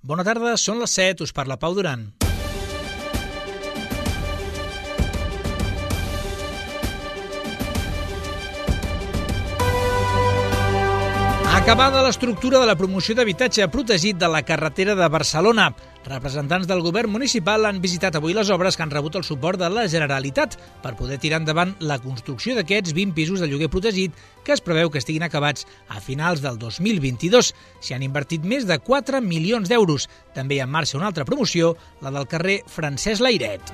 Bona tarda, són les 7, us parla Pau Duran. Acabada l'estructura de la promoció d'habitatge protegit de la carretera de Barcelona. Representants del govern municipal han visitat avui les obres que han rebut el suport de la Generalitat per poder tirar endavant la construcció d'aquests 20 pisos de lloguer protegit que es preveu que estiguin acabats a finals del 2022. S'hi han invertit més de 4 milions d'euros. També hi ha en marxa una altra promoció, la del carrer Francesc Layret.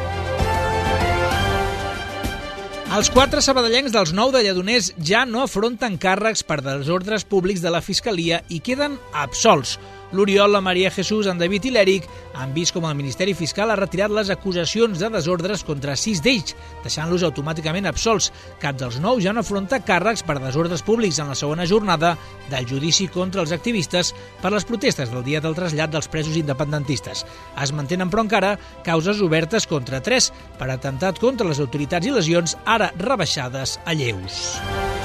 Els 4 sabadellencs dels 9 de Lledoners ja no afronten càrrecs per desordres públics de la Fiscalia i queden absolts. L'Oriol, la Maria Jesús, en David i l'Eric han vist com el Ministeri Fiscal ha retirat les acusacions de desordres contra 6 d'ells, deixant-los automàticament absolts. Cap dels 9 ja no afronta càrrecs per desordres públics en la segona jornada del judici contra els activistes per les protestes del dia del trasllat dels presos independentistes. Es mantenen, però, encara causes obertes contra 3 per atemptat contra les autoritats i lesions, ara rebaixades a lleus.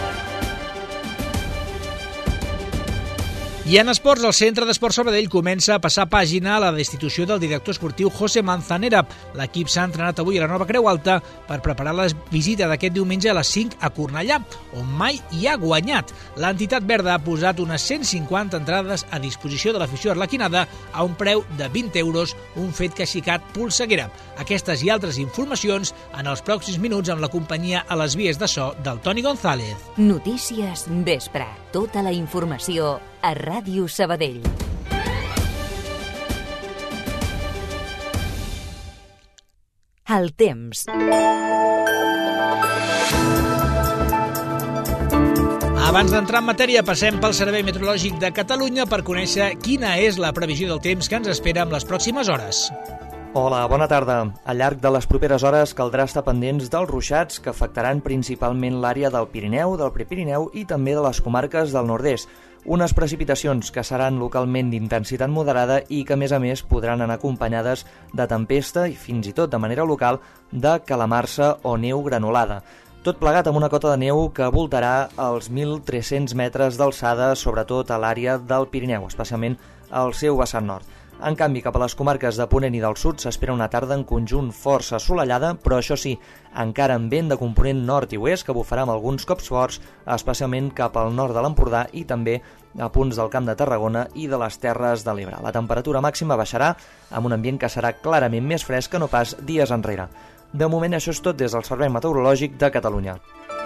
I en esports, el Centre d'Esports Sabadell comença a passar pàgina a la destitució del director esportiu José Manzanera. L'equip s'ha entrenat avui a la Nova Creu Alta per preparar la visita d'aquest diumenge a les 5 a Cornellà, on mai hi ha guanyat. L'entitat verda ha posat unes 150 entrades a disposició de l'afició arlequinada a un preu de 20 euros, un fet que ha aixecat polseguera. Aquestes i altres informacions en els pròxims minuts amb la companyia a les vies de so del Toni González. Notícies Vespre. Tota la informació a Ràdio Sabadell. El temps. Abans d'entrar en matèria, passem pel Servei Meteorològic de Catalunya per conèixer quina és la previsió del temps que ens espera en les pròximes hores. Hola, bona tarda. Al llarg de les properes hores caldrà estar pendents dels ruixats que afectaran principalment l'àrea del Pirineu, del Prepirineu i també de les comarques del nord-est. Unes precipitacions que seran localment d'intensitat moderada i que, a més, podran anar acompanyades de tempesta i fins i tot de manera local de calamarsa o neu granulada. Tot plegat amb una cota de neu que voltarà els 1.300 metres d'alçada, sobretot a l'àrea del Pirineu, especialment al seu vessant nord. En canvi, cap a les comarques de Ponent i del Sud s'espera una tarda en conjunt força assolellada, però això sí, encara amb vent de component nord i oest que bufarà amb alguns cops forts, especialment cap al nord de l'Empordà i també a punts del Camp de Tarragona i de les Terres de l'Ebre. La temperatura màxima baixarà amb un ambient que serà clarament més fresc que no pas dies enrere. De moment això és tot des del Servei Meteorològic de Catalunya.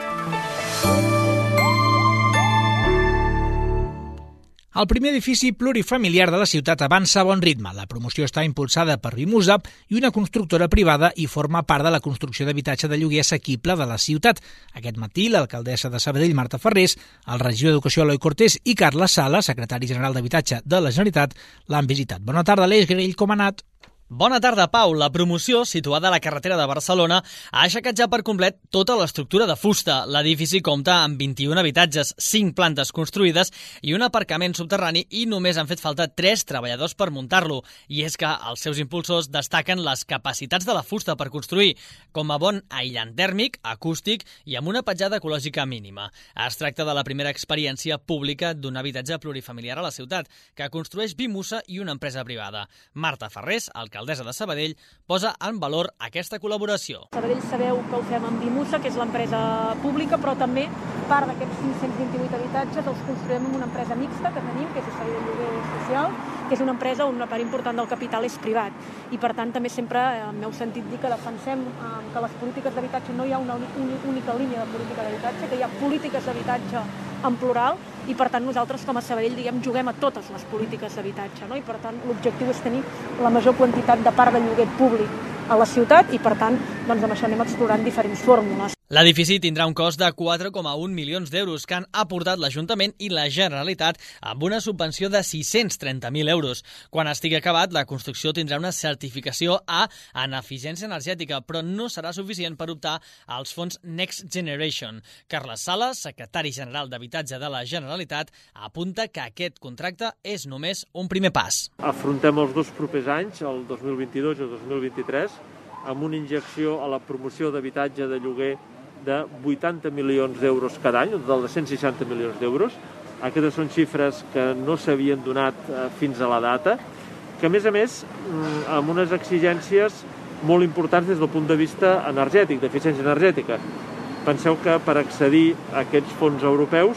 El primer edifici plurifamiliar de la ciutat avança a bon ritme. La promoció està impulsada per Vimusa i una constructora privada i forma part de la construcció d'habitatge de lloguer assequible de la ciutat. Aquest matí, l'alcaldessa de Sabadell, Marta Ferrés, el regidor d'Educació, Eloi Cortés, i Carles Sala, secretari general d'Habitatge de la Generalitat, l'han visitat. Bona tarda, Aleix Grell, com ha anat? Bona tarda, Pau. La promoció, situada a la carretera de Barcelona, ha aixecat ja per complet tota l'estructura de fusta. L'edifici compta amb 21 habitatges, 5 plantes construïdes i un aparcament subterrani i només han fet falta 3 treballadors per muntar-lo. I és que els seus impulsors destaquen les capacitats de la fusta per construir, com a bon aïllant tèrmic, acústic i amb una petjada ecològica mínima. Es tracta de la primera experiència pública d'un habitatge plurifamiliar a la ciutat, que construeix Vimusa i una empresa privada. Marta Ferrés, alcaldessa de Sabadell, posa en valor aquesta col·laboració. Sabadell sabeu que ho fem amb Vimusa, que és l'empresa pública, però també part d'aquests 528 habitatges els construïm amb una empresa mixta que tenim, que és el Sabadell Lloguer Social, que és una empresa on una part important del capital és privat. I per tant també sempre m'heu sentit dir que defensem que les polítiques d'habitatge no hi ha una única línia de política d'habitatge, que hi ha polítiques d'habitatge en plural i per tant nosaltres com a Sabadell juguem a totes les polítiques d'habitatge, no? I per tant l'objectiu és tenir la major quantitat de parc de lloguer públic a la ciutat i per tant amb això anem explorant diferents fórmules. L'edifici tindrà un cost de 4,1 milions d'euros que han aportat l'Ajuntament i la Generalitat amb una subvenció de 630.000 euros. Quan estigui acabat, la construcció tindrà una certificació A en eficiència energètica, però no serà suficient per optar als fons Next Generation. Carles Sala, secretari general d'Habitatge de la Generalitat, apunta que aquest contracte és només un primer pas. Afrontem els 2 propers anys, el 2022 i el 2023, amb una injecció a la promoció d'habitatge de lloguer de 80 milions d'euros cada any, un total de 160 milions d'euros. Aquestes són xifres que no s'havien donat fins a la data que a més, amb unes exigències molt importants des del punt de vista energètic, d'eficiència energètica. Penseu que per accedir a aquests fons europeus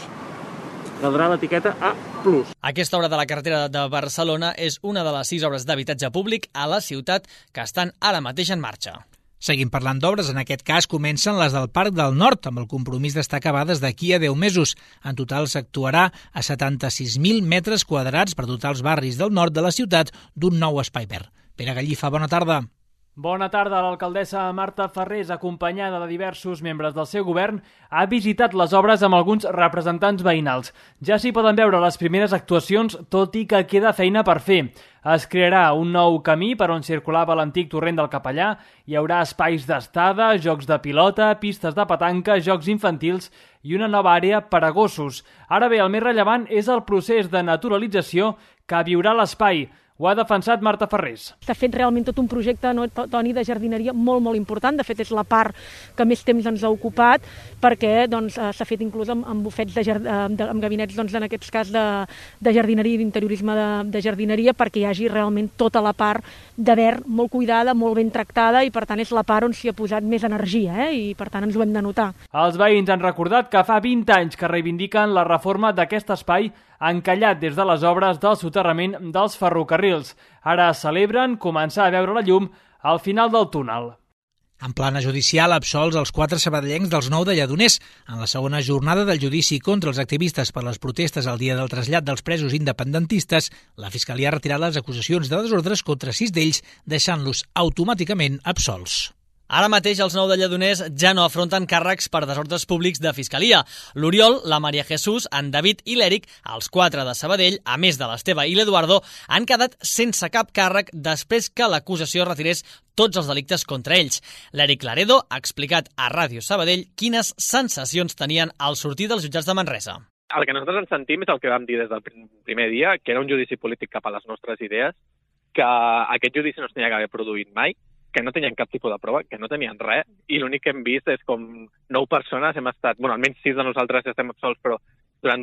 caldrà l'etiqueta A+. Aquesta obra de la carretera de Barcelona és una de les 6 obres d'habitatge públic a la ciutat que estan ara mateix en marxa. Seguim parlant d'obres, en aquest cas comencen les del Parc del Nord, amb el compromís d'estar acabades d'aquí a 10 mesos. En total s'actuarà a 76.000 metres quadrats per dotar els barris del nord de la ciutat d'un nou espai verd. Pere Gallifa, bona tarda. Bona tarda. L'alcaldessa Marta Ferrés, acompanyada de diversos membres del seu govern, ha visitat les obres amb alguns representants veïnals. Ja s'hi poden veure les primeres actuacions, tot i que queda feina per fer. Es crearà un nou camí per on circulava l'antic torrent del Capellà, hi haurà espais d'estada, jocs de pilota, pistes de petanca, jocs infantils i una nova àrea per a gossos. Ara bé, el més rellevant és el procés de naturalització que viurà l'espai. Ho ha defensat Marta Ferrés. S'ha fet realment tot un projecte, Toni, de jardineria molt important. De fet, és la part que més temps ens ha ocupat perquè s'ha fet inclús amb bufets amb gabinets, en aquest cas, de jardineria i d'interiorisme de jardineria, perquè hi hagi realment tota la part de verd molt cuidada, molt ben tractada, i per tant és la part on s'hi ha posat més energia, i per tant ens ho hem de notar. Els veïns han recordat que fa 20 anys que reivindiquen la reforma d'aquest espai encallat des de les obres del soterrament dels ferrocarrils. Ara celebren començar a veure la llum al final del túnel. En plana judicial, absolts els 4 sabadellencs dels 9 de Lledoners. En la segona jornada del judici contra els activistes per les protestes al dia del trasllat dels presos independentistes, la Fiscalia ha retirat les acusacions de desordres contra 6 d'ells, deixant-los automàticament absolts. Ara mateix els 9 de Lledoners ja no afronten càrrecs per desordres públics de Fiscalia. L'Oriol, la Maria Jesús, en David i l'Eric, els 4 de Sabadell, a més de l'Esteve i l'Eduardo, han quedat sense cap càrrec després que l'acusació retirés tots els delictes contra ells. L'Eric Laredo ha explicat a Ràdio Sabadell quines sensacions tenien al sortir dels jutjats de Manresa. El que nosaltres ens sentim és el que vam dir des del primer dia, que era un judici polític cap a les nostres idees, que aquest judici no es tenia que haver produït mai, que no tenien cap tipus de prova, que no tenien res, i l'únic que hem vist és com 9 persones hem estat, almenys 6 de nosaltres estem absolts, però durant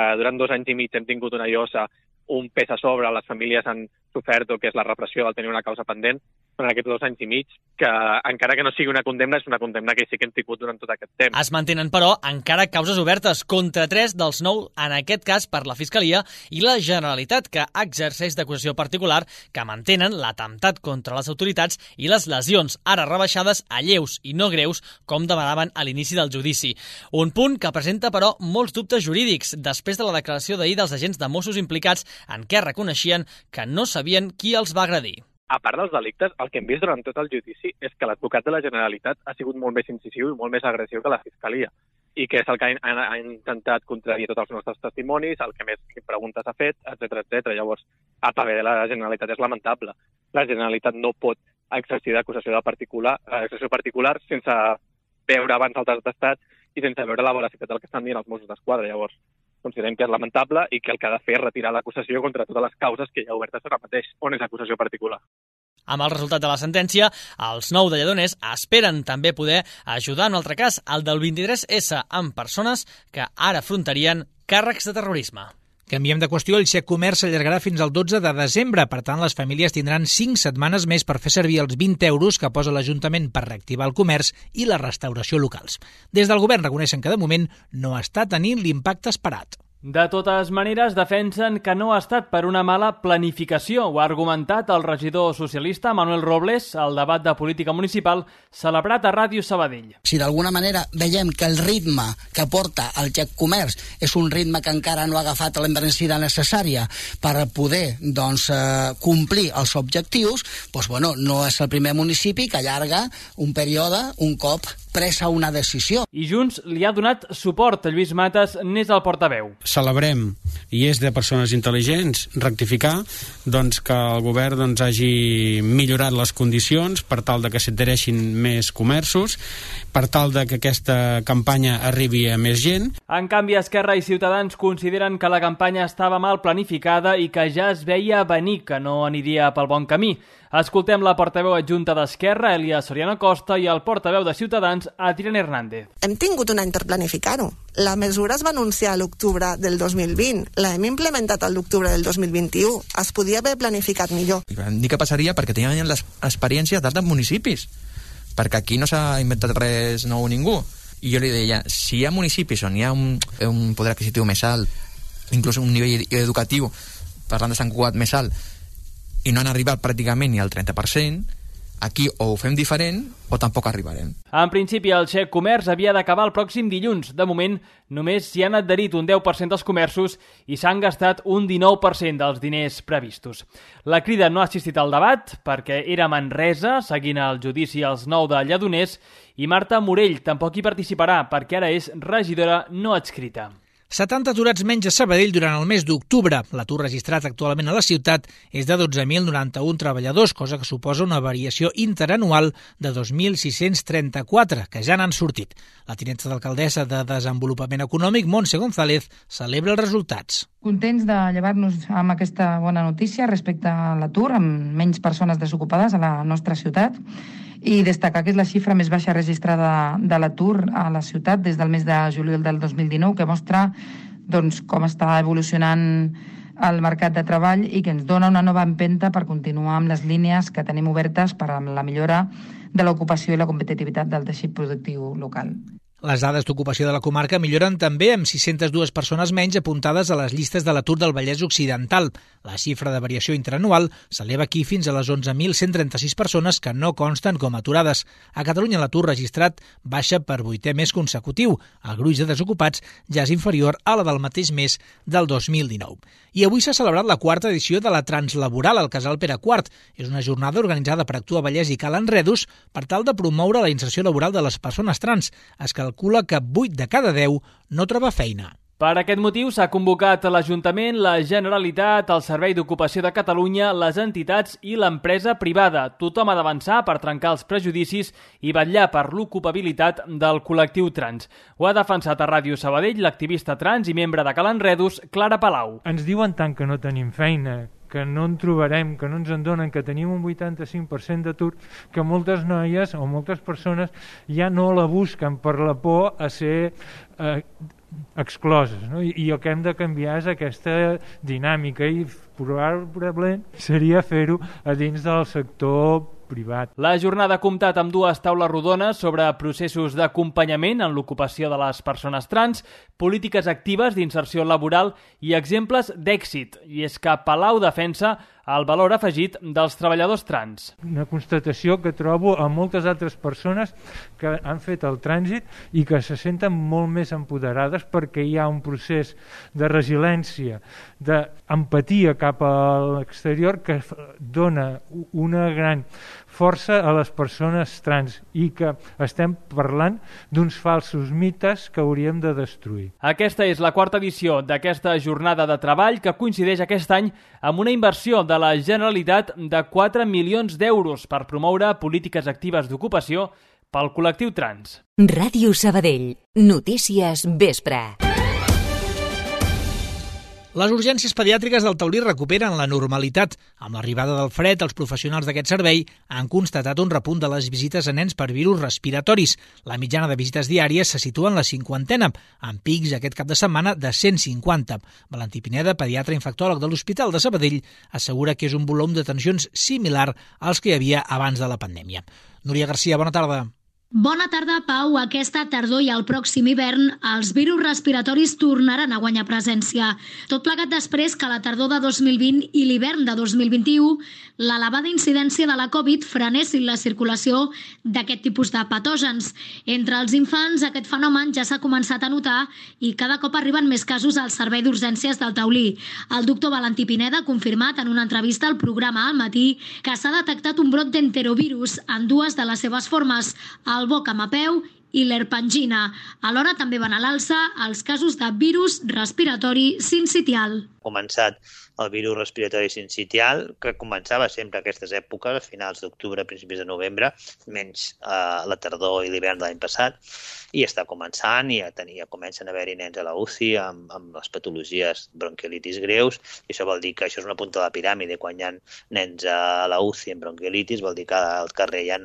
2 anys i mig hem tingut una llosa, un pes a sobre, les famílies han sofert el que és la repressió del tenir una causa pendent, durant aquests 2 anys i mig, que encara que no sigui una condemna, és una condemna que sí que hem tingut durant tot aquest temps. Es mantenen, però, encara causes obertes contra 3 dels 9, en aquest cas per la Fiscalia i la Generalitat, que exerceix d'acusació particular, que mantenen l'atemptat contra les autoritats i les lesions, ara rebaixades a lleus i no greus, com demanaven a l'inici del judici. Un punt que presenta, però, molts dubtes jurídics, després de la declaració d'ahir dels agents de Mossos implicats, en què reconeixien que no sabien qui els va agredir. A part dels delictes, el que hem vist durant tot el judici és que l'advocat de la Generalitat ha sigut molt més incisiu i molt més agressiu que la Fiscalia, i que és el que ha intentat contradir tots els nostres testimonis, el que més preguntes ha fet, etc. Llavors, el paper de la Generalitat és lamentable. La Generalitat no pot exercir d'acusació particular sense veure abans altres d'estat i sense veure la veracitat del que estan dient els Mossos d'Esquadra. Llavors, considerem que és lamentable i que el que ha de fer és retirar l'acusació contra totes les causes que hi ha obertes ara mateix, on és acusació particular. Amb el resultat de la sentència, els 9 de Lledoners esperen també poder ajudar en un altre cas, el del 23S, amb persones que ara afrontarien càrrecs de terrorisme. Canviem de qüestió, el xec comerç s'allargarà fins al 12 de desembre. Per tant, les famílies tindran 5 setmanes més per fer servir els 20 euros que posa l'Ajuntament per reactivar el comerç i la restauració locals. Des del govern reconeixen que de moment no està tenint l'impacte esperat. De totes maneres, defensen que no ha estat per una mala planificació. Ho ha argumentat el regidor socialista Manuel Robles al debat de política municipal celebrat a Ràdio Sabadell. Si d'alguna manera veiem que el ritme que porta el xec comerç és un ritme que encara no ha agafat l'embranzida necessària per poder complir els objectius, no és el primer municipi que allarga un període un cop presa una decisió. I Junts li ha donat suport. Lluís Mates n'és el portaveu. Celebrem, i és de persones intel·ligents, rectificar que el govern hagi millorat les condicions per tal de que s'adhereixin més comerços, per tal de que aquesta campanya arribi a més gent. En canvi, Esquerra i Ciutadans consideren que la campanya estava mal planificada i que ja es veia venir que no aniria pel bon camí. Escoltem la portaveu adjunta d'Esquerra, Elia Soriano Costa, i el portaveu de Ciutadans, Adrián Hernández. Hem tingut un any per planificar-ho. la mesura es va anunciar a l'octubre del 2020, l'hem implementat a l'octubre del 2021, es podia haver planificat millor. I vam dir que passaria perquè tenien l'experiència d'altres municipis, perquè aquí no s'ha inventat res nou ningú. I jo li deia, si hi ha municipis on hi ha un poder adquisitiu més alt, inclús un nivell educatiu, parlant de Sant Cugat, més alt, i no han arribat pràcticament ni al 30%, aquí o ho fem diferent o tampoc arribarem. En principi, el xec comerç havia d'acabar el pròxim dilluns. De moment, només s'hi han adherit un 10% dels comerços i s'han gastat un 19% dels diners previstos. La Crida no ha assistit al debat perquè era a Manresa, seguint el judici als 9 de Lledoners, i Marta Morell tampoc hi participarà perquè ara és regidora no adscrita. 70 aturats menys a Sabadell durant el mes d'octubre. L'atur registrat actualment a la ciutat és de 12.091 treballadors, cosa que suposa una variació interanual de 2.634, que ja n'han sortit. La tinenta d'alcaldessa de Desenvolupament Econòmic, Montse González, celebra els resultats. Contents de llevar-nos amb aquesta bona notícia respecte a l'atur, amb menys persones desocupades a la nostra ciutat, i destacar que és la xifra més baixa registrada de l'atur a la ciutat des del mes de juliol del 2019, que mostra com està evolucionant el mercat de treball i que ens dona una nova empenta per continuar amb les línies que tenim obertes per a la millora de l'ocupació i la competitivitat del teixit productiu local. Les dades d'ocupació de la comarca milloren també amb 602 persones menys apuntades a les llistes de l'atur del Vallès Occidental. La xifra de variació interanual s'eleva aquí fins a les 11.136 persones que no consten com aturades. A Catalunya l'atur registrat baixa per 8è mes consecutiu. El gruix de desocupats ja és inferior a la del mateix mes del 2019. I avui s'ha celebrat la 4ª edició de la Translaboral al Casal Pere IV. És una jornada organitzada per Actua Vallès i Cal Enredus per tal de promoure la inserció laboral de les persones trans. Es calcula que 8 de cada 10 no troba feina. Per aquest motiu s'ha convocat l'Ajuntament, la Generalitat, el Servei d'Ocupació de Catalunya, les entitats i l'empresa privada. Tothom ha d'avançar per trencar els prejudicis i vetllar per l'ocupabilitat del col·lectiu trans. Ho ha defensat a Ràdio Sabadell l'activista trans i membre de Cal Enredus, Clara Palau. Ens diuen tant que no tenim feina, que no en trobarem, que no ens en donen, que tenim un 85% d'atur, que moltes noies o moltes persones ja no la busquen per la por a ser excloses, no? I el que hem de canviar és aquesta dinàmica i probablement seria fer-ho a dins del sector privat. La jornada ha comptat amb 2 taules rodones sobre processos d'acompanyament en l'ocupació de les persones trans, polítiques actives d'inserció laboral i exemples d'èxit. I és que Palau defensa el valor afegit dels treballadors trans. Una constatació que trobo a moltes altres persones que han fet el trànsit i que se senten molt més empoderades perquè hi ha un procés de resiliència, d'empatia cap a l'exterior que dona una gran força a les persones trans i que estem parlant d'uns falsos mites que hauríem de destruir. Aquesta és la 4ª edició d'aquesta jornada de treball que coincideix aquest any amb una inversió de la Generalitat de 4 milions d'euros per promoure polítiques actives d'ocupació pel col·lectiu trans. Ràdio Sabadell. Notícies vespre. Les urgències pediàtriques del Taulí recuperen la normalitat. Amb l'arribada del fred, els professionals d'aquest servei han constatat un repunt de les visites a nens per virus respiratoris. La mitjana de visites diàries se situa en la 50ena, amb pics aquest cap de setmana de 150. Valentí Pineda, pediatre infectòleg de l'Hospital de Sabadell, assegura que és un volum d'atencions similar als que hi havia abans de la pandèmia. Núria Garcia, bona tarda. Bona tarda, Pau. Aquesta tardor i el pròxim hivern els virus respiratoris tornaran a guanyar presència. Tot plegat després que la tardor de 2020 i l'hivern de 2021 l'elevada incidència de la Covid frenessin la circulació d'aquest tipus de patògens. Entre els infants aquest fenomen ja s'ha començat a notar i cada cop arriben més casos al servei d'urgències del Taulí. El doctor Valentí Pineda ha confirmat en una entrevista al programa Al Matí que s'ha detectat un brot d'enterovirus en 2 de les seves formes, el boc amapeu i l'herpangina. Alhora també van a l'alça els casos de virus respiratori sincitial. començat el virus respiratori sincitial, que començava sempre a aquestes èpoques, a finals d'octubre, principis de novembre, menys la tardor i l'hivern de l'any passat, i està començant i ja comencen a haver-hi nens a la UCI amb les patologies bronquiolitis greus, i això vol dir que això és una punta de la piràmide. Quan hi ha nens a la UCI amb bronquiolitis vol dir que al carrer hi ha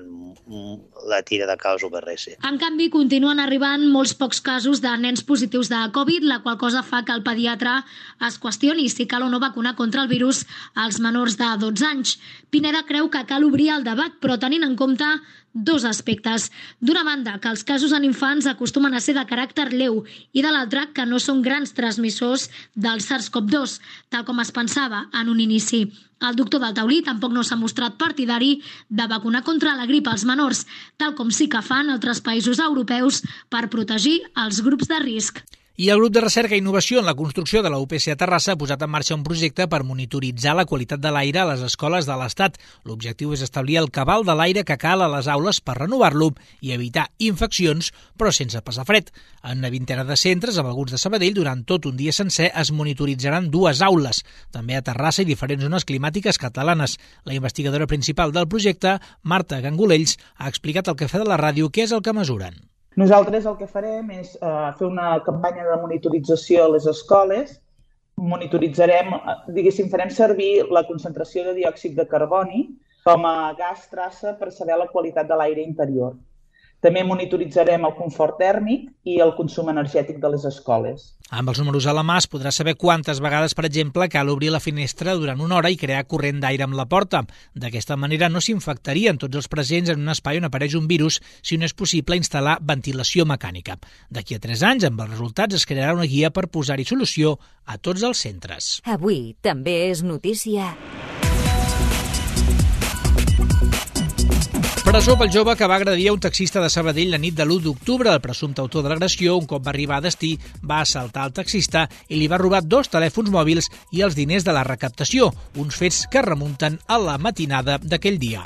la tira de caos UVRS. En canvi, continuen arribant molts pocs casos de nens positius de Covid, la qual cosa fa que el pediatre es qüestioni si cal o no vacunar contra el virus als menors de 12 anys. Pineda creu que cal obrir el debat, però tenint en compte dos aspectes. D'una banda, que els casos en infants acostumen a ser de caràcter lleu i de l'altra, que no són grans transmissors del SARS-CoV-2, tal com es pensava en un inici. El doctor del Taulí tampoc no s'ha mostrat partidari de vacunar contra la grip als menors, tal com sí que fan altres països europeus per protegir els grups de risc. I el grup de recerca i innovació en la construcció de la UPC a Terrassa ha posat en marxa un projecte per monitoritzar la qualitat de l'aire a les escoles de l'Estat. L'objectiu és establir el cabal de l'aire que cal a les aules per renovar-lo i evitar infeccions, però sense passar fred. En una vintena de centres, amb alguns de Sabadell, durant tot un dia sencer es monitoritzaran 2 aules, també a Terrassa i diferents zones climàtiques catalanes. La investigadora principal del projecte, Marta Gangolells, ha explicat al Cafè de la Ràdio què és el que mesuren. Nosaltres el que farem és fer una campanya de monitorització a les escoles. Monitoritzarem, farem servir la concentració de diòxid de carboni com a gas traça per saber la qualitat de l'aire interior. També monitoritzarem el confort tèrmic i el consum energètic de les escoles. Amb els números a la mà es podrà saber quantes vegades, per exemple, cal obrir la finestra durant una hora i crear corrent d'aire amb la porta. D'aquesta manera no s'infectarien tots els presents en un espai on apareix un virus si no és possible instal·lar ventilació mecànica. D'aquí a 3 anys, amb els resultats, es crearà una guia per posar-hi solució a tots els centres. Avui també és notícia. Presó pel jove que va agredir a un taxista de Sabadell la nit de l'1 d'octubre. El presumpte autor de l'agressió, un cop va arribar a destí, va assaltar el taxista i li va robar 2 telèfons mòbils i els diners de la recaptació, uns fets que remunten a la matinada d'aquell dia.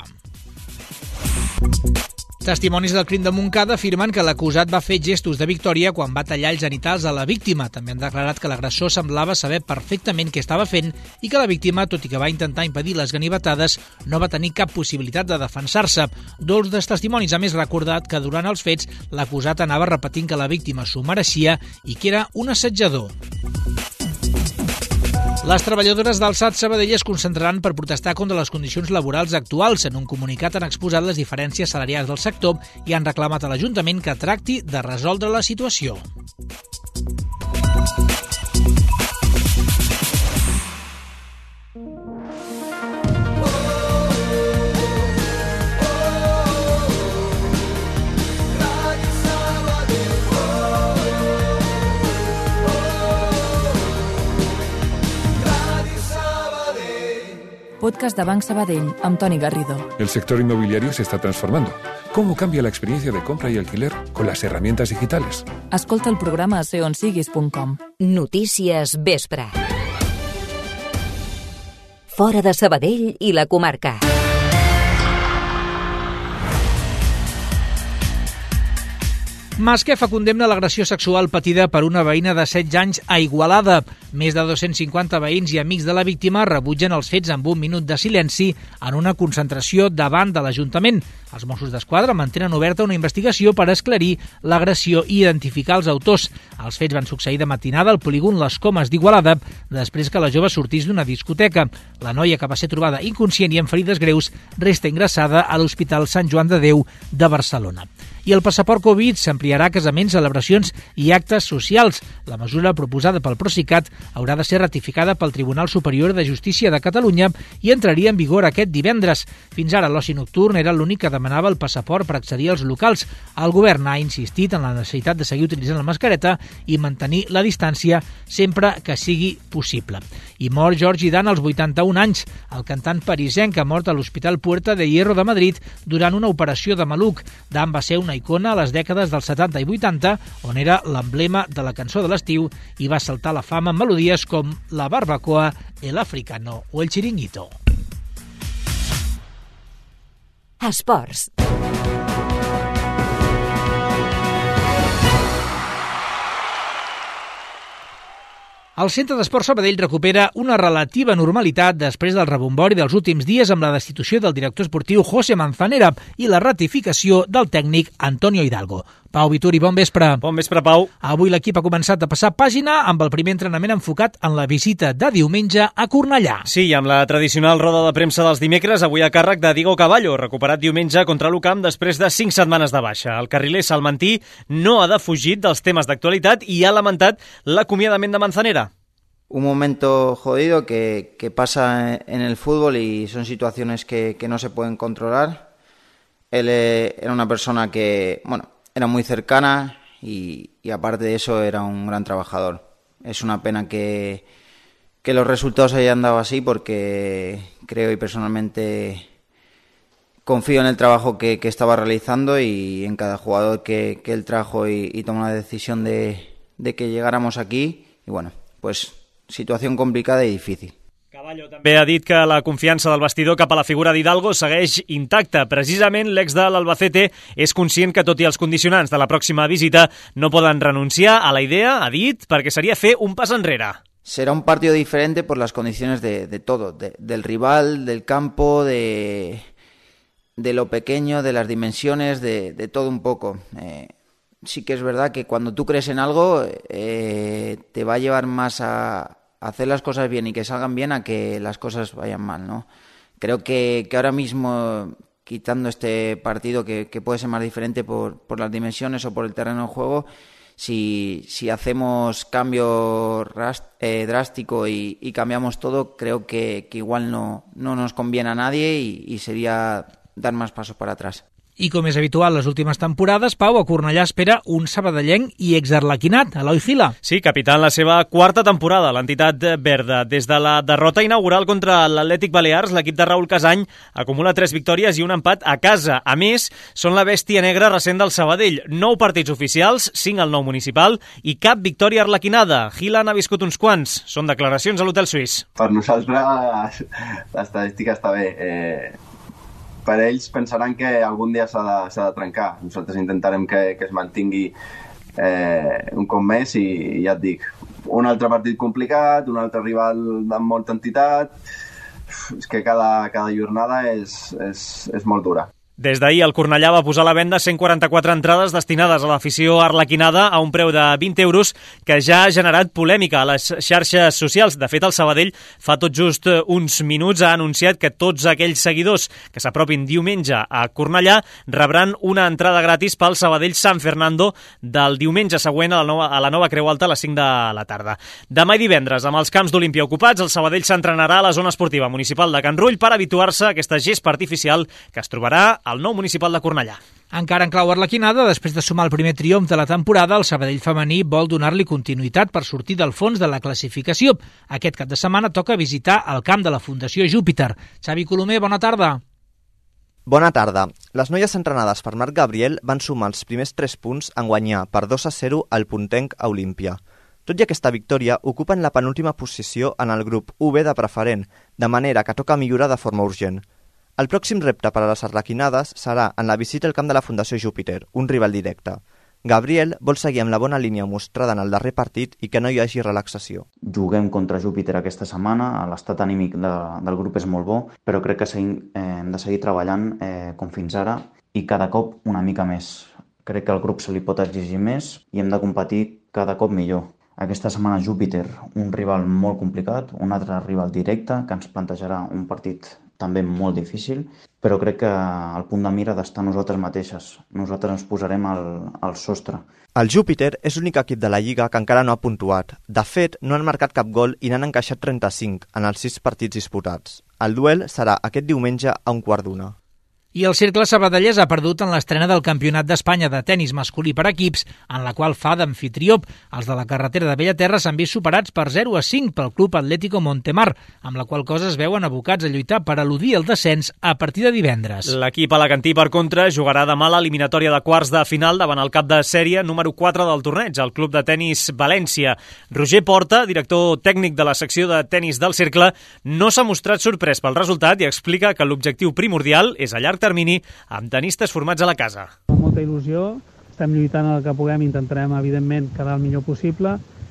Testimonis del crim de Montcada afirmen que l'acusat va fer gestos de victòria quan va tallar els genitals a la víctima. També han declarat que l'agressor semblava saber perfectament què estava fent i que la víctima, tot i que va intentar impedir les ganivetades, no va tenir cap possibilitat de defensar-se. 2 dels testimonis ha més recordat que durant els fets l'acusat anava repetint que la víctima s'ho mereixia i que era un assetjador. Les treballadores del SAT Sabadell es concentraran per protestar contra les condicions laborals actuals. En un comunicat han exposat les diferències salarials del sector i han reclamat a l'Ajuntament que tracti de resoldre la situació. Podcast de Banc Sabadell, amb Toni Garrido. El sector inmobiliario se está transformando. ¿Cómo cambia la experiencia de compra y alquiler con las herramientas digitales? Escolta el programa a seonsiguis.com. Notícies vespre. Fora de Sabadell i la comarca. Masquefa condemna l'agressió sexual patida per una veïna de 16 anys a Igualada. Més de 250 veïns i amics de la víctima rebutgen els fets amb un minut de silenci en una concentració davant de l'Ajuntament. Els Mossos d'Esquadra mantenen oberta una investigació per esclarir l'agressió i identificar els autors. Els fets van succeir de matinada al polígon Les Comes d'Igualada, després que la jove sortís d'una discoteca. La noia, que va ser trobada inconscient i amb ferides greus, resta ingressada a l'Hospital Sant Joan de Déu de Barcelona. I el passaport Covid s'ampliarà a casaments, celebracions i actes socials. La mesura proposada pel Procicat haurà de ser ratificada pel Tribunal Superior de Justícia de Catalunya i entraria en vigor aquest divendres. Fins ara l'oci nocturn era l'únic que demanava el passaport per accedir als locals. El govern ha insistit en la necessitat de seguir utilitzant la mascareta i mantenir la distància sempre que sigui possible. I mor Jordi Dan als 81 anys. El cantant parisenc ha mort a l'Hospital Puerta de Hierro de Madrid durant una operació de maluc. Dan va ser una icona a les dècades dels 70 i 80, on era l'emblema de la cançó de l'estiu i va saltar la fama amb melodies com La Barbacoa, El Africano o El Chiringuito. Esports. El Centre d'Esport Sabadell recupera una relativa normalitat després del rebombori dels últims dies amb la destitució del director esportiu José Manzanera i la ratificació del tècnic Antonio Hidalgo. Pau Vituri, bon vespre. Bon vespre, Pau. Avui l'equip ha començat a passar pàgina amb el primer entrenament enfocat en la visita de diumenge a Cornellà. Sí, amb la tradicional roda de premsa dels dimecres, avui a càrrec de Diego Cavallo, recuperat diumenge contra l'UCAM després de 5 setmanes de baixa. El carriler salmantí no ha defugit dels temes d'actualitat i ha lamentat l'acomiadament de Manzanera. Un momento jodido que pasa en el fútbol y son situaciones que no se pueden controlar. Él era una persona que, era muy cercana y aparte de eso era un gran trabajador. Es una pena que los resultados hayan dado así porque creo y personalmente confío en el trabajo que estaba realizando y en cada jugador que él trajo y tomó la decisión de que llegáramos aquí. Y bueno, pues situació complicada i difícil. Cavallo també ha dit que la confiança del vestidor cap a la figura d'Hidalgo segueix intacta. Precisament l'ex de l'Albacete és conscient que tot i els condicionants de la pròxima visita no poden renunciar a la idea, ha dit, perquè seria fer un pas enrere. Será un partido diferente por las condiciones de todo, del rival, del campo, de lo pequeño, de las dimensiones, de todo un poco. Sí que es verdad que cuando tú crees en algo te va a llevar más a hacer las cosas bien y que salgan bien a que las cosas vayan mal, ¿no? Creo que ahora mismo, quitando este partido que puede ser más diferente por las dimensiones o por el terreno de juego, si hacemos cambio drástico y cambiamos todo, creo que igual no nos conviene a nadie y sería dar más pasos para atrás. I com és habitual les últimes temporades, Pau, a Cornellà espera un sabadellenc i exarlequinat, Eloi Gila. Sí, capità en la seva quarta temporada, l'entitat verda. Des de la derrota inaugural contra l'Atlètic Balears, l'equip de Raúl Casany acumula 3 victòries i un empat a casa. A més, són la bèstia negra recent del Sabadell. 9 partits oficials, 5 al nou municipal i cap victòria arlequinada. Gila n'ha viscut uns quants. Són declaracions a l'Hotel Suís. Per nosaltres l'estadística està bé. Per ells pensaran que algun dia s'ha de trencar. Nosaltres intentarem que es mantingui un cop més i ja et dic, un altre partit complicat, un altre rival amb molta entitat. És que cada jornada és molt dura. Des d'ahir, el Cornellà va posar a la venda 144 entrades destinades a l'afició arlequinada a un preu de 20 euros que ja ha generat polèmica a les xarxes socials. De fet, el Sabadell fa tot just uns minuts ha anunciat que tots aquells seguidors que s'apropin diumenge a Cornellà rebran una entrada gratis pel Sabadell San Fernando del diumenge següent a la nova Creu Alta a les 5 de la tarda. Demà i divendres, amb els camps d'Olímpia ocupats, el Sabadell s'entrenarà a la zona esportiva municipal de Can Rull per habituar-se a aquesta gespa artificial que es trobarà al nou municipal de Cornellà. Encara en clau arlequinada, després de sumar el primer triomf de la temporada, el Sabadell femení vol donar-li continuïtat per sortir del fons de la classificació. Aquest cap de setmana toca visitar el camp de la Fundació Júpiter. Xavi Colomer, bona tarda. Bona tarda. Les noies entrenades per Marc Gabriel van sumar els primers 3 punts en guanyar per 2-0 al puntenc a Olímpia. Tot i aquesta victòria, ocupen la penúltima posició en el grup UB de preferent, de manera que toca millorar de forma urgent. El pròxim repte per a les arlequinades serà en la visita al camp de la Fundació Júpiter, un rival directe. Gabriel vol seguir amb la bona línia mostrada en el darrer partit i que no hi hagi relaxació. Juguem contra Júpiter aquesta setmana, l'estat anímic del grup és molt bo, però crec que hem de seguir treballant com fins ara i cada cop una mica més. Crec que al grup se li pot exigir més i hem de competir cada cop millor. Aquesta setmana Júpiter, un rival molt complicat, un altre rival directe que ens plantejarà un partit també molt difícil, però crec que el punt de mira ha d'estar nosaltres mateixes. Nosaltres ens posarem al sostre. El Júpiter és l'únic equip de la Lliga que encara no ha puntuat. De fet, no han marcat cap gol i n'han encaixat 35 en els 6 partits disputats. El duel serà aquest diumenge a 1:15. I el Cercle Sabadellès ha perdut en l'estrena del Campionat d'Espanya de tenis masculí per equips, en la qual fa d'amfitrió. Els de la carretera de Bellaterra s'han vist superats per 0-5 pel Club Atlético Montemar, amb la qual cosa es veuen abocats a lluitar per eludir el descens a partir de divendres. L'equip alacantí, per contra, jugarà demà l'eliminatòria de quarts de final davant el cap de sèrie número 4 del torneig, el Club de Tenis València. Roger Porta, director tècnic de la secció de tenis del Cercle, no s'ha mostrat sorprès pel resultat i explica que l'objectiu primordial és a llarg termini amb tenistes formats a la casa. Amb molta il·lusió, estem lluitant el que puguem, intentarem evidentment quedar el millor possible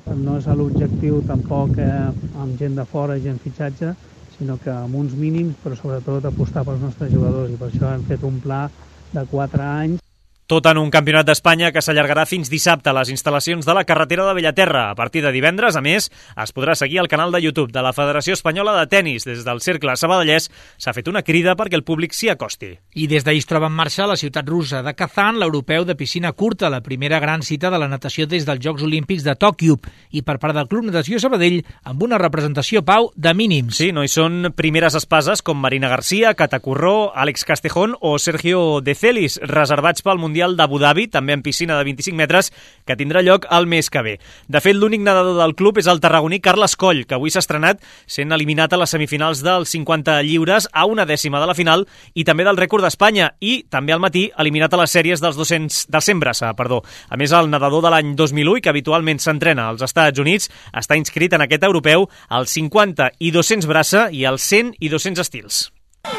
No és l'objectiu tampoc amb gent de fora, gent fitxatge, sinó que amb uns mínims, però sobretot apostar pels nostres jugadors, i per això hem fet un pla de 4 anys. Tot en un campionat d'Espanya que s'allargarà fins dissabte a les instal·lacions de la carretera de Bellaterra. A partir de divendres, a més, es podrà seguir el canal de YouTube de la Federació Espanyola de Tenis. Des del Cercle Sabadellès s'ha fet una crida perquè el públic s'hi acosti. I des d'ahir es troba en marxa a la ciutat russa de Kazan l'europeu de piscina curta, la primera gran cita de la natació des dels Jocs Olímpics de Tòquio, i per part del Club Natació Sabadell amb una representació, Pau, de mínims. Sí, no hi són primeres espases com Marina García, Cata Curró, Àlex Castejón o Sergio De Celis, reservats pel Mundial d'Abu Dhabi, també en piscina de 25 metres, que tindrà lloc el mes que ve. De fet, l'únic nedador del club és el tarragoní Carles Coll, que avui s'ha estrenat sent eliminat a les semifinals dels 50 lliures a 1/10 de la final i també del rècord d'Espanya, i també al matí eliminat a les sèries dels 100 braça. A més, el nedador de l'any 2001, que habitualment s'entrena als Estats Units, està inscrit en aquest europeu als 50 i 200 braça i als 100 i 200 estils.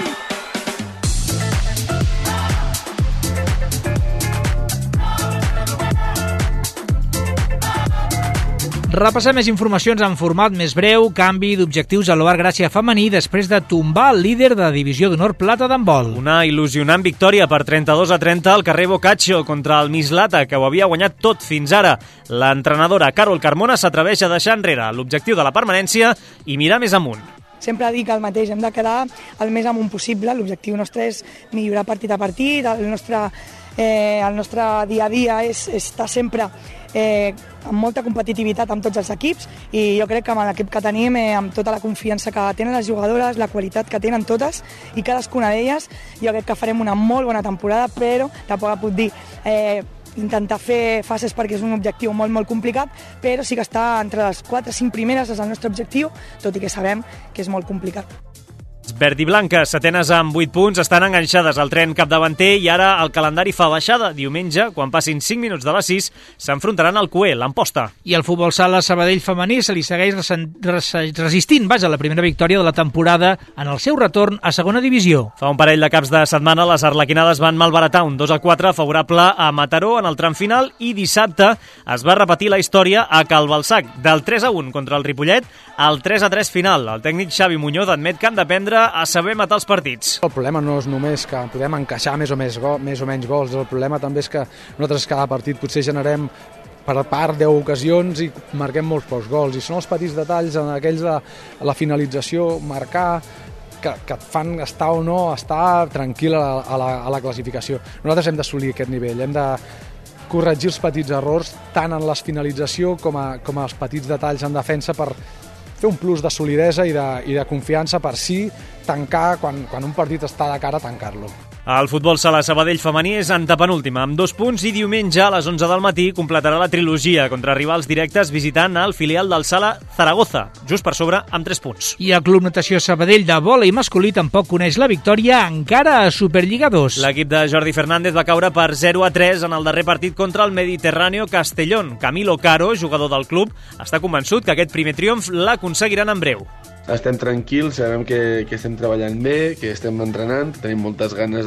Repassem més informacions en format més breu. Canvi d'objectius a l'Oar Gràcia femení després de tombar el líder de divisió d'honor plata d'handbol. Una il·lusionant victòria per 32-30 al carrer Boccaccio contra el Mislata, que ho havia guanyat tot fins ara. L'entrenadora Carol Carmona s'atreveix a deixar enrere l'objectiu de la permanència i mirar més amunt. Sempre dic el mateix, hem de quedar el més amunt possible. L'objectiu nostre és millorar partit a partit, el nostre dia a dia és estar sempre amb molta competitivitat amb tots els equips, i jo crec que amb l'equip que tenim, amb tota la confiança que tenen les jugadores, la qualitat que tenen totes i cadascuna d'elles, jo crec que farem una molt bona temporada, però tampoc puc dir intentar fer fases perquè és un objectiu molt, molt complicat, però sí que està entre les 4 o 5 primeres és el nostre objectiu, tot i que sabem que és molt complicat. Verd i blanques, setenes amb 8 punts, estan enganxades al tren capdavanter i ara el calendari fa baixada. Diumenge, quan passin 5 minuts de les 6, s'enfrontaran al Cué, l'Amposta. I el futbol sala Sabadell femení se li segueix resistint, a la primera victòria de la temporada en el seu retorn a segona divisió. Fa un parell de caps de setmana les arlequinades van malbaratar un 2-4 favorable a Mataró en el tram final, i dissabte es va repetir la història a Calbalsac, del 3-1 contra el Ripollet al 3-3 final. El tècnic Xavi Muñoz admet que han d'aprendre a saber matar els partits. El problema no és només que podem encaixar més o menys gols, el problema també és que nosaltres cada partit potser generem per part 10 ocasions i marquem molts pocs gols, i són els petits detalls en aquells de la finalització, marcar, que et fan estar o no estar tranquil a la classificació. Nosaltres hem d'assolir aquest nivell, hem de corregir els petits errors tant en la finalització com els petits detalls en defensa per fer un plus de solidesa i de confiança per sí tancar, quan un partit està de cara, tancar-lo. El futbol sala Sabadell femení és antepenúltima, amb 2 punts, i diumenge a les 11 del matí completarà la trilogia contra rivals directes visitant el filial del Sala Zaragoza, just per sobre amb 3 punts. I el Club Natació Sabadell de vòlei masculí tampoc coneix la victòria encara a Superliga 2. L'equip de Jordi Fernández va caure per 0-3 en el darrer partit contra el Mediterráneo Castellón. Camilo Caro, jugador del club, està convençut que aquest primer triomf l'aconseguiran en breu. Estem tranquils, sabem que estem treballant bé, que estem entrenant, tenim moltes ganes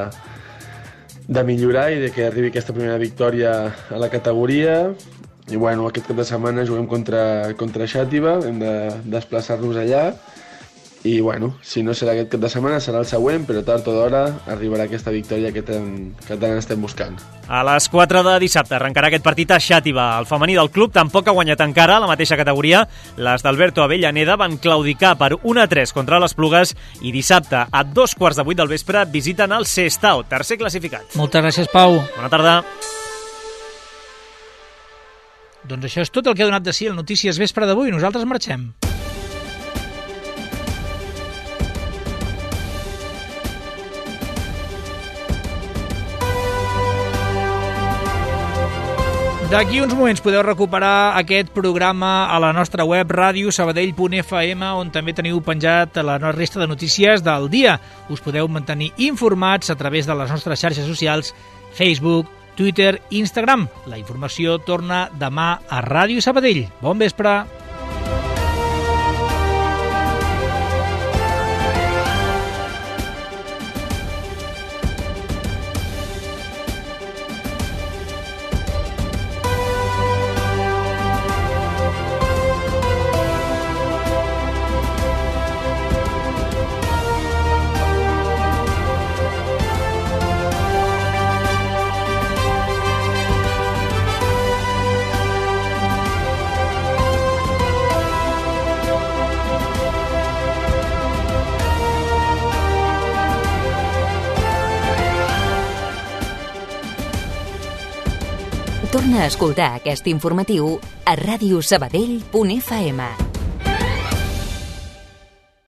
de millorar i de que arribi aquesta primera victòria a la categoria. I bueno, aquest cap de setmana juguem contra Xàtiva, hem de desplaçar-nos allà. I bueno, si no serà aquest cap de setmana serà el següent, però tard o d'hora arribarà aquesta victòria que tant estem buscant. A les 4 de dissabte arrencarà aquest partit a Xàtiva. El femení del club tampoc ha guanyat encara a la mateixa categoria. Les d'Alberto Avellaneda van claudicar per 1-3 contra les Plugues i dissabte a 7:15 del vespre visiten el Sestao, tercer classificat. Moltes gràcies, Pau. Bona tarda. Doncs això és tot el que ha donat de si el Notícies Vespre d'avui. Nosaltres marxem. D'aquí uns moments podeu recuperar aquest programa a la nostra web radiosabadell.fm, on també teniu penjat la resta de notícies del dia. Us podeu mantenir informats a través de les nostres xarxes socials, Facebook, Twitter i Instagram. La informació torna demà a Ràdio Sabadell. Bon vespre. Torna a escoltar aquest informatiu a radiosabadell.fm.